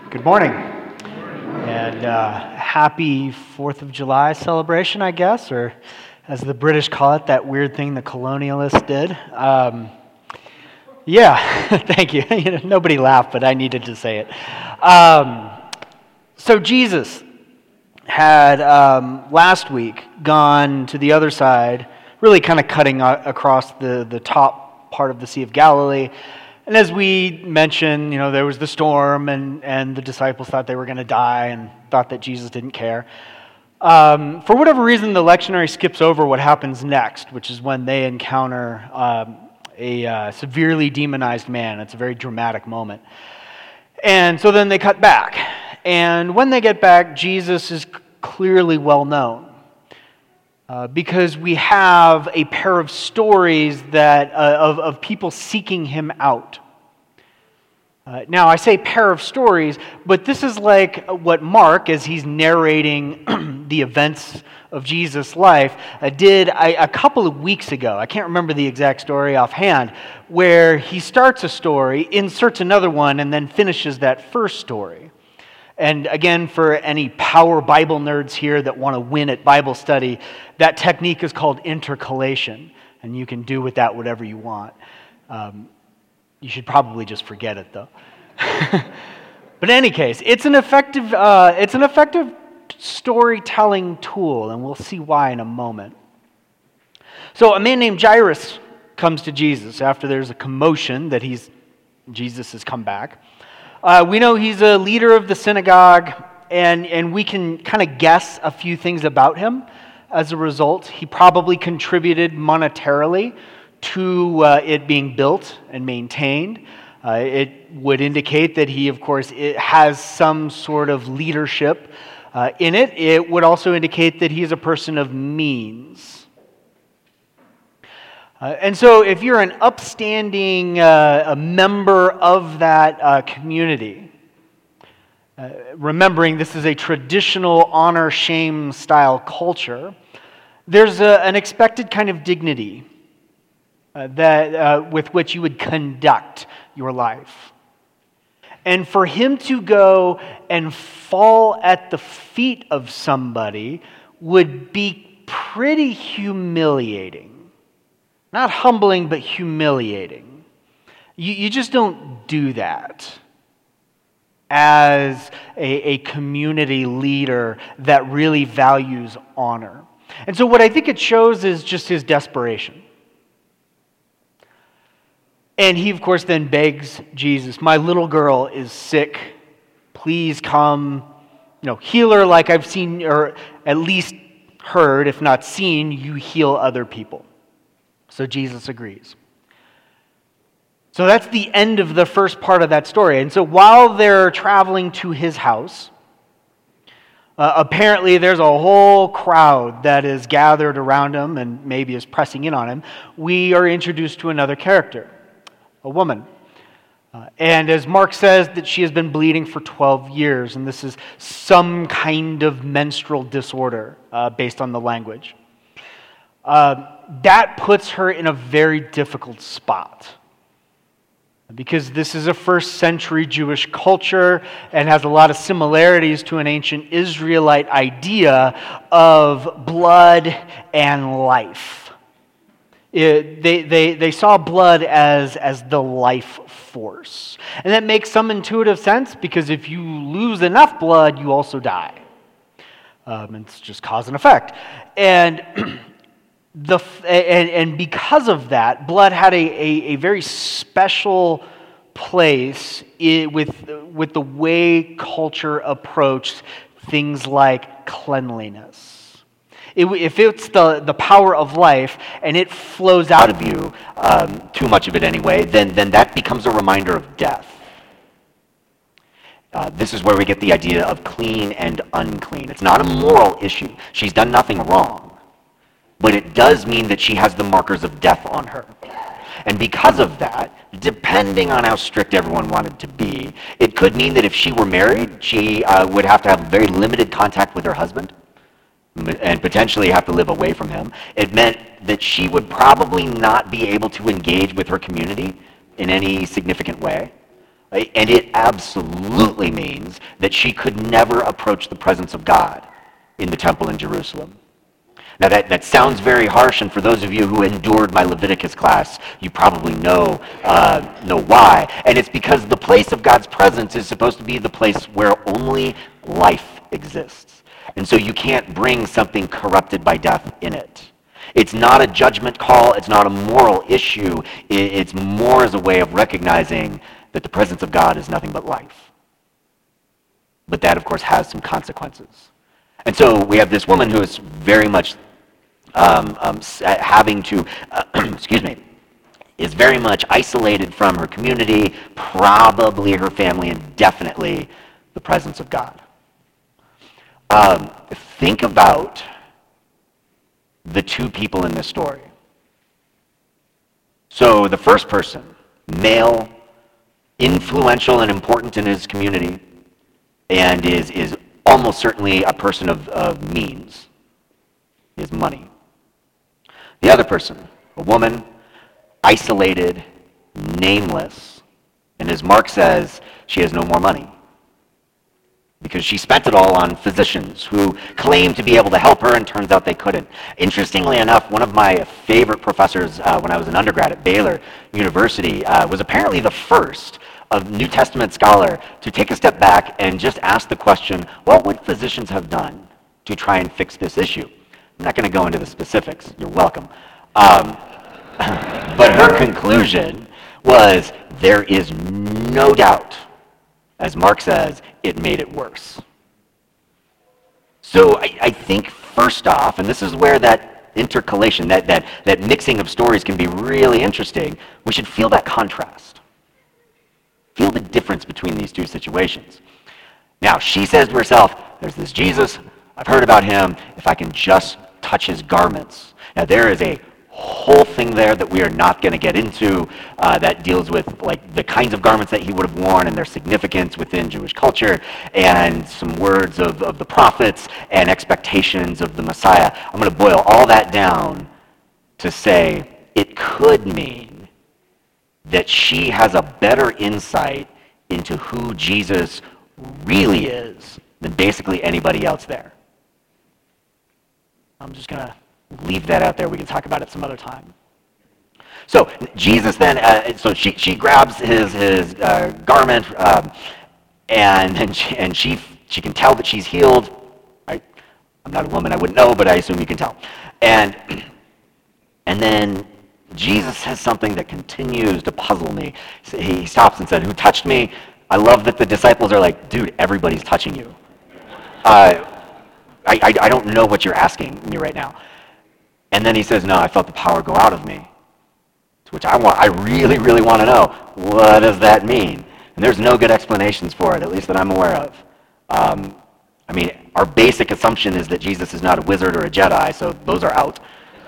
Good morning, and happy 4th of July celebration, I guess, or as the British call it, that weird thing the colonialists did. Thank you. Nobody laughed, but I needed to say it. So Jesus had last week gone to the other side, really kind of cutting across the top part of the Sea of Galilee. And as we mentioned, there was the storm, and the disciples thought they were going to die and thought that Jesus didn't care. For whatever reason, the lectionary skips over what happens next, which is when they encounter a severely demonized man. It's a very dramatic moment. And so then they cut back. And when they get back, Jesus is clearly well known. Because we have a pair of stories that of people seeking him out. Now, I say pair of stories, but this is like what Mark, as he's narrating the events of Jesus' life, did a couple of weeks ago. I can't remember the exact story offhand, where he starts a story, inserts another one, and then finishes that first story. And again, for any power Bible nerds here that want to win at Bible study, that technique is called intercalation, and you can do with that whatever you want. You should probably just forget it, though. But in any case, it's an effective storytelling tool, and we'll see why in a moment. So a man named Jairus comes to Jesus after there's a commotion that Jesus has come back. We know he's a leader of the synagogue, and we can kind of guess a few things about him as a result. He probably contributed monetarily to it being built and maintained. It would indicate that he, of course, has some sort of leadership in it. It would also indicate that he is a person of means. And so if you're an upstanding a member of that community, remembering this is a traditional honor-shame style culture, there's an expected kind of dignity that with which you would conduct your life. And for him to go and fall at the feet of somebody would be pretty humiliating. Not humbling, but humiliating. You just don't do that as a community leader that really values honor. And so what I think it shows is just his desperation. And he, of course, then begs Jesus, "My little girl is sick. Please come, heal her like I've seen, or at least heard, if not seen, you heal other people." So Jesus agrees. So that's the end of the first part of that story. And so while they're traveling to his house, apparently there's a whole crowd that is gathered around him and maybe is pressing in on him. We are introduced to another character, a woman. And as Mark says, that she has been bleeding for 12 years, and this is some kind of menstrual disorder based on the language. That puts her in a very difficult spot because this is a first century Jewish culture and has a lot of similarities to an ancient Israelite idea of blood and life. They saw blood as the life force. And that makes some intuitive sense because if you lose enough blood, you also die. It's just cause and effect. And because of that, blood had a very special place with the way culture approached things like cleanliness. If it's the power of life and it flows out of you, too much of it anyway, then that becomes a reminder of death. This is where we get the idea of clean and unclean. It's not a moral issue. She's done nothing wrong. But it does mean that she has the markers of death on her. And because of that, depending on how strict everyone wanted to be, it could mean that if she were married, she would have to have very limited contact with her husband and potentially have to live away from him. It meant that she would probably not be able to engage with her community in any significant way. right? And it absolutely means that she could never approach the presence of God in the temple in Jerusalem. Now that sounds very harsh, and for those of you who endured my Leviticus class, you probably know why. And it's because the place of God's presence is supposed to be the place where only life exists. And so you can't bring something corrupted by death in it. It's not a judgment call, it's not a moral issue, it's more as a way of recognizing that the presence of God is nothing but life. But that, of course, has some consequences. And so we have this woman who is very much having to, is very much isolated from her community, probably her family, and definitely the presence of God. Think about the two people in this story. So the first person, male, influential and important in his community, and is almost certainly a person of means. He has money. The other person, a woman, isolated, nameless, and as Mark says, she has no more money because she spent it all on physicians who claimed to be able to help her, and turns out they couldn't. Interestingly enough, one of my favorite professors when I was an undergrad at Baylor University was apparently the first of New Testament scholar to take a step back and just ask the question, what would physicians have done to try and fix this issue? I'm not going to go into the specifics. You're welcome. But her conclusion was, there is no doubt, as Mark says, it made it worse. So I think first off, and this is where that intercalation, that mixing of stories can be really interesting, we should feel that contrast. Feel the difference between these two situations. Now, she says to herself, there's this Jesus, I've heard about him, if I can just touch his garments. Now, there is a whole thing there that we are not going to get into that deals with like the kinds of garments that he would have worn and their significance within Jewish culture, and some words of the prophets and expectations of the Messiah. I'm going to boil all that down to say it could mean that she has a better insight into who Jesus really is than basically anybody else there. I'm just going to leave that out there. We can talk about it some other time. So Jesus then, so she grabs his garment, and she can tell that she's healed. I'm not a woman, I wouldn't know, but I assume you can tell. And then Jesus says something that continues to puzzle me. He stops and said, "Who touched me?" I love that the disciples are like, "Dude, everybody's touching you. I don't know what you're asking me right now." And then he says, "No, I felt the power go out of me." To which I really, really want to know, what does that mean? And there's no good explanations for it, at least that I'm aware of. I mean, our basic assumption is that Jesus is not a wizard or a Jedi, so those are out.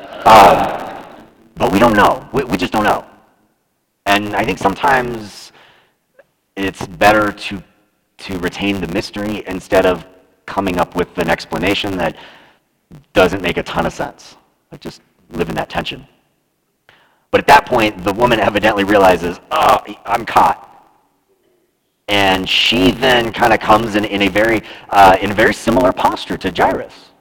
But we don't know. We just don't know. And I think sometimes it's better to retain the mystery instead of coming up with an explanation that doesn't make a ton of sense. Like, just live in that tension. But at that point, the woman evidently realizes, oh, I'm caught. And she then kind of comes in a very similar posture to Jairus.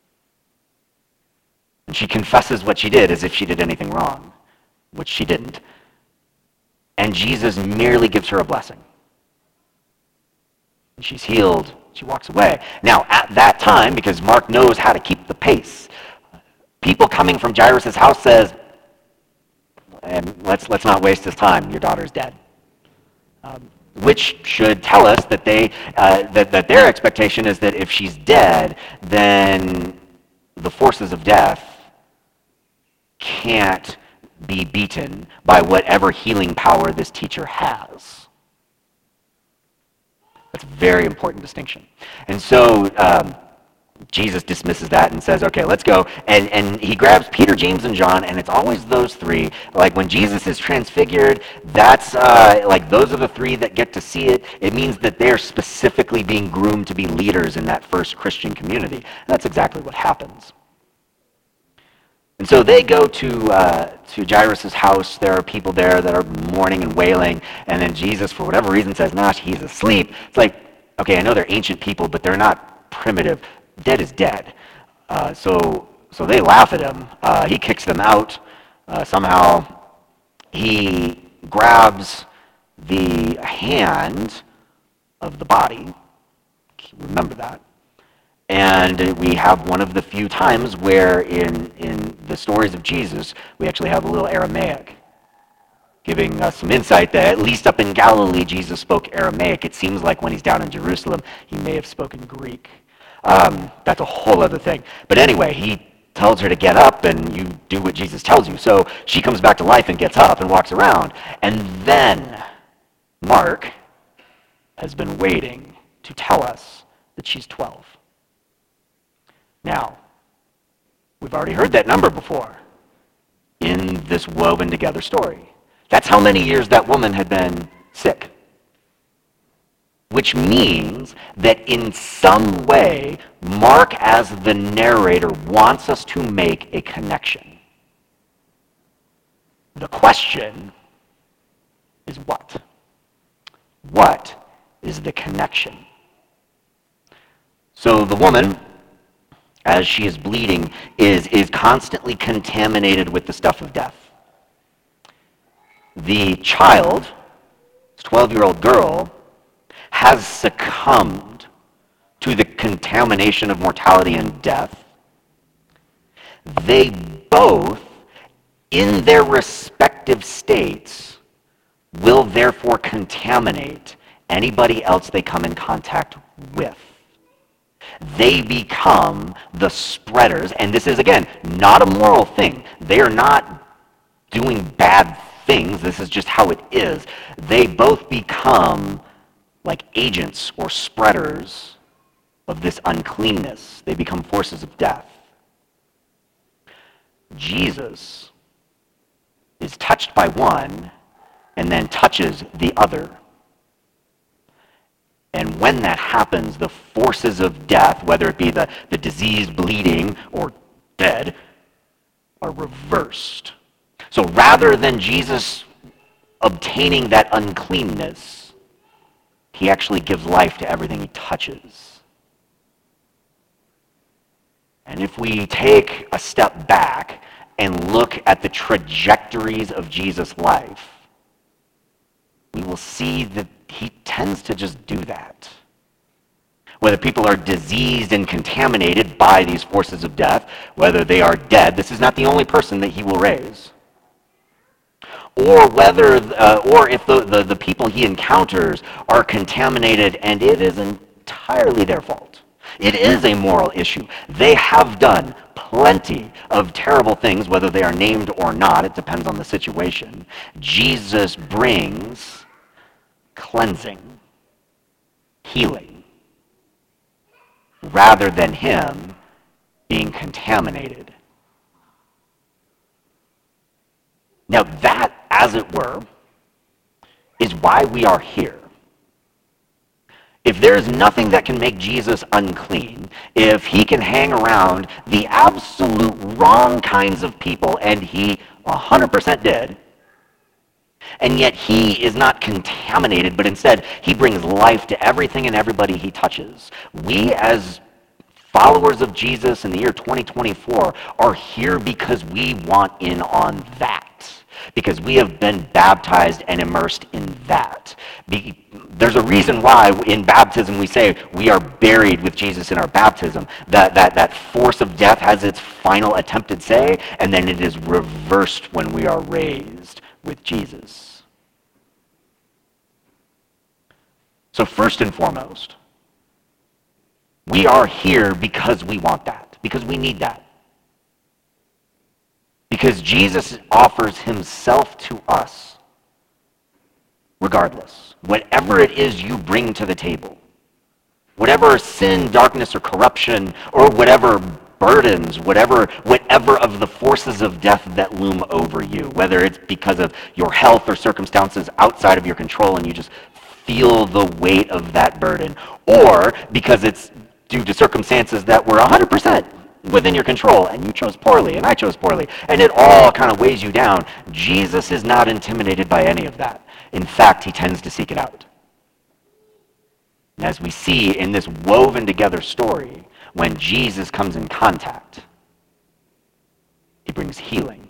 And she confesses what she did as if she did anything wrong, which she didn't. And Jesus merely gives her a blessing. And she's healed. She walks away. Now, at that time, because Mark knows how to keep the pace, people coming from Jairus' house says, and let's not waste this time, your daughter's dead. Which should tell us that that their expectation is that if she's dead, then the forces of death can't be beaten by whatever healing power this teacher has. That's a very important distinction. And so Jesus dismisses that and says, okay, let's go. And he grabs Peter, James, and John, and it's always those three. Like when Jesus is transfigured, that's like those are the three that get to see it. It means that they're specifically being groomed to be leaders in that first Christian community. And that's exactly what happens. And so they go to Jairus' house. There are people there that are mourning and wailing. And then Jesus, for whatever reason, says, nah, he's asleep. It's like, okay, I know they're ancient people, but they're not primitive. Dead is dead. So they laugh at him. He kicks them out. Somehow he grabs the hand of the body. Remember that. And we have one of the few times where in the stories of Jesus, we actually have a little Aramaic, giving us some insight that at least up in Galilee, Jesus spoke Aramaic. It seems like when he's down in Jerusalem, he may have spoken Greek. That's a whole other thing. But anyway, he tells her to get up and you do what Jesus tells you. So she comes back to life and gets up and walks around. And then Mark has been waiting to tell us that she's 12. Now, we've already heard that number before in this woven together story. That's how many years that woman had been sick. Which means that in some way, Mark, as the narrator, wants us to make a connection. The question is what? What is the connection? So the woman, as she is bleeding, is constantly contaminated with the stuff of death. The child, this 12-year-old girl, has succumbed to the contamination of mortality and death. They both, in their respective states, will therefore contaminate anybody else they come in contact with. They become the spreaders, and this is, again, not a moral thing. They are not doing bad things. This is just how it is. They both become like agents or spreaders of this uncleanness. They become forces of death. Jesus is touched by one and then touches the other. And when that happens, the forces of death, whether it be the disease, bleeding, or dead, are reversed. So rather than Jesus obtaining that uncleanness, he actually gives life to everything he touches. And if we take a step back and look at the trajectories of Jesus' life, we will see that he tends to just do that. Whether people are diseased and contaminated by these forces of death, whether they are dead, this is not the only person that he will raise. Or whether, or if the people he encounters are contaminated and it is entirely their fault. It is a moral issue. They have done plenty of terrible things, whether they are named or not. It depends on the situation. Jesus brings cleansing, healing, rather than him being contaminated. Now that, as it were, is why we are here. If there's nothing that can make Jesus unclean, if he can hang around the absolute wrong kinds of people, and he 100% did, and yet he is not contaminated, but instead he brings life to everything and everybody he touches. We, as followers of Jesus in the year 2024, are here because we want in on that. Because we have been baptized and immersed in that. There's a reason why in baptism we say we are buried with Jesus in our baptism. That force of death has its final attempted say, and then it is reversed when we are raised with Jesus. So first and foremost, we are here because we want that, because we need that. Because Jesus offers himself to us regardless. Whatever it is you bring to the table, whatever sin, darkness, or corruption, or whatever burdens, whatever of the forces of death that loom over you, whether it's because of your health or circumstances outside of your control and you just feel the weight of that burden, or because it's due to circumstances that were 100% within your control, and you chose poorly, and I chose poorly, and it all kind of weighs you down. Jesus is not intimidated by any of that. In fact, he tends to seek it out. And as we see in this woven together story, when Jesus comes in contact, he brings healing.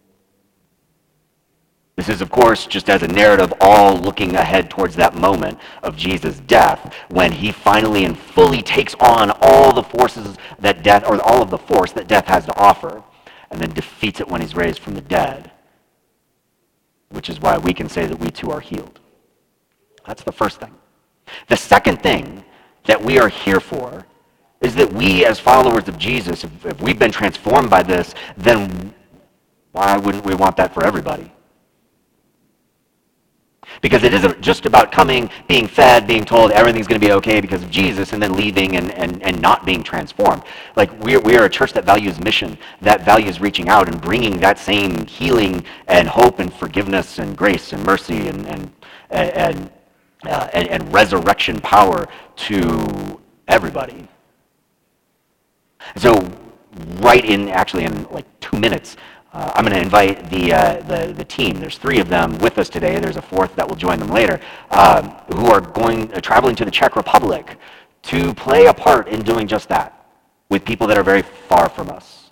This is, of course, just as a narrative all looking ahead towards that moment of Jesus' death, when he finally and fully takes on all the forces that death, or all of the force that death has to offer, and then defeats it when he's raised from the dead, which is why we can say that we too are healed. That's the first thing. The second thing that we are here for is that we, as followers of Jesus, if we've been transformed by this, then why wouldn't we want that for everybody? Because it isn't just about coming, being fed, being told everything's going to be okay because of Jesus, and then leaving and not being transformed. Like, we are a church that values mission, that values reaching out and bringing that same healing and hope and forgiveness and grace and mercy and resurrection power to everybody. So right in like 2 minutes, I'm going to invite the team. There's 3 of them with us today. There's a 4th that will join them later, who are traveling to the Czech Republic to play a part in doing just that with people that are very far from us.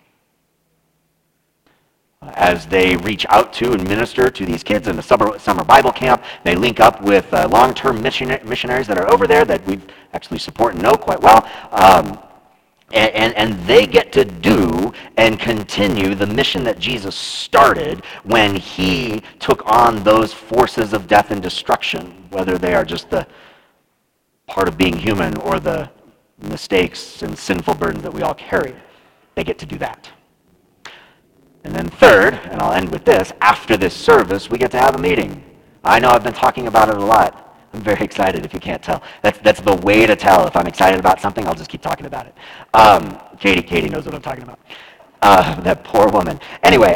As they reach out to and minister to these kids in the summer Bible camp, they link up with long-term missionaries that are over there that we actually support and know quite well. And they get to do and continue the mission that Jesus started when he took on those forces of death and destruction, whether they are just the part of being human or the mistakes and sinful burdens that we all carry. They get to do that. And then third, and I'll end with this, after this service, we get to have a meeting. I know I've been talking about it a lot. I'm very excited, if you can't tell. That's the way to tell. If I'm excited about something, I'll just keep talking about it. Katie knows what I'm talking about. That poor woman. Anyway,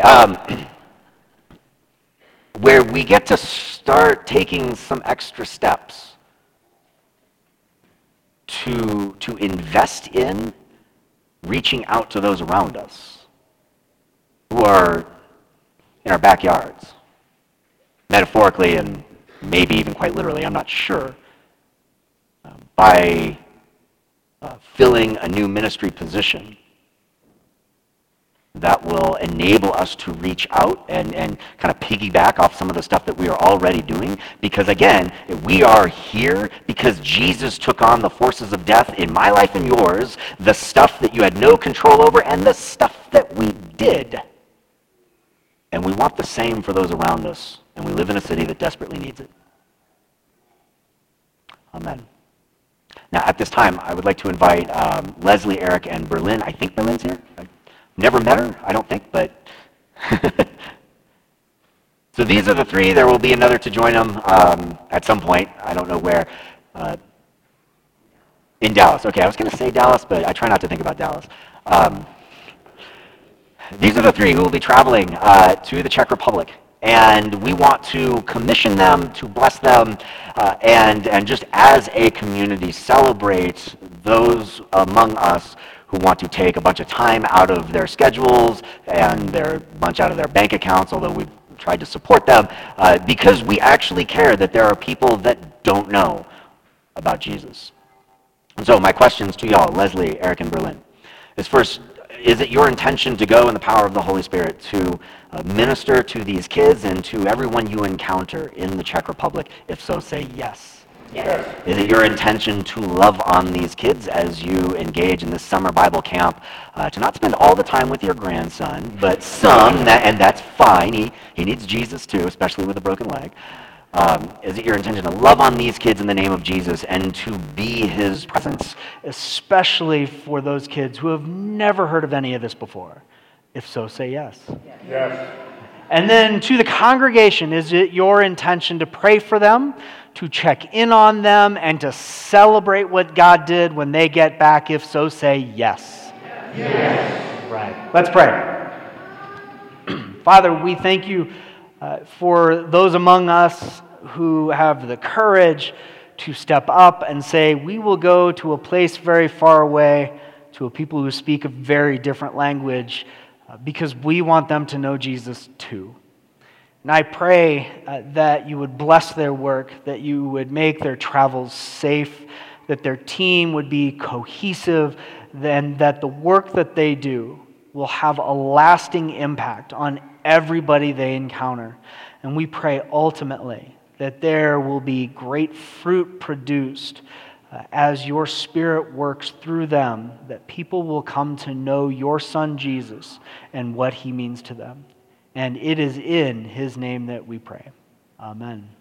where we get to start taking some extra steps to invest in reaching out to those around us who are in our backyards, metaphorically and maybe even quite literally, I'm not sure, by filling a new ministry position that will enable us to reach out and kind of piggyback off some of the stuff that we are already doing. Because again, we are here because Jesus took on the forces of death in my life and yours, the stuff that you had no control over and the stuff that we did. And we want the same for those around us. And we live in a city that desperately needs it. Amen. Now, at this time, I would like to invite Leslie, Eric, and Berlin. I think Berlin's here. I've never met her, I don't think, but... So these are the 3. There will be another to join them at some point. I don't know where. In Dallas. Okay, I was going to say Dallas, but I try not to think about Dallas. These are the 3 who will be traveling to the Czech Republic. And we want to commission them, to bless them, and just as a community celebrate those among us who want to take a bunch of time out of their schedules and a bunch out of their bank accounts, although we've tried to support them, because we actually care that there are people that don't know about Jesus. And so my questions to y'all, Leslie, Eric, and Berlin, is first, is it your intention to go in the power of the Holy Spirit to minister to these kids and to everyone you encounter in the Czech Republic? If so, say yes. Yes. Is it your intention to love on these kids as you engage in this summer Bible camp, to not spend all the time with your grandson, but some, and that's fine. He needs Jesus too, especially with a broken leg. Is it your intention to love on these kids in the name of Jesus and to be his presence? Especially for those kids who have never heard of any of this before. If so, say yes. Yes. And then to the congregation, is it your intention to pray for them, to check in on them, and to celebrate what God did when they get back? If so, say yes. Yes. Right. Let's pray. Father, we thank you for those among us who have the courage to step up and say, we will go to a place very far away to a people who speak a very different language, because we want them to know Jesus too. And I pray that you would bless their work, that you would make their travels safe, that their team would be cohesive, and that the work that they do will have a lasting impact on everybody they encounter. And we pray ultimately that there will be great fruit produced as your Spirit works through them, that people will come to know your Son Jesus and what he means to them. And it is in his name that we pray. Amen.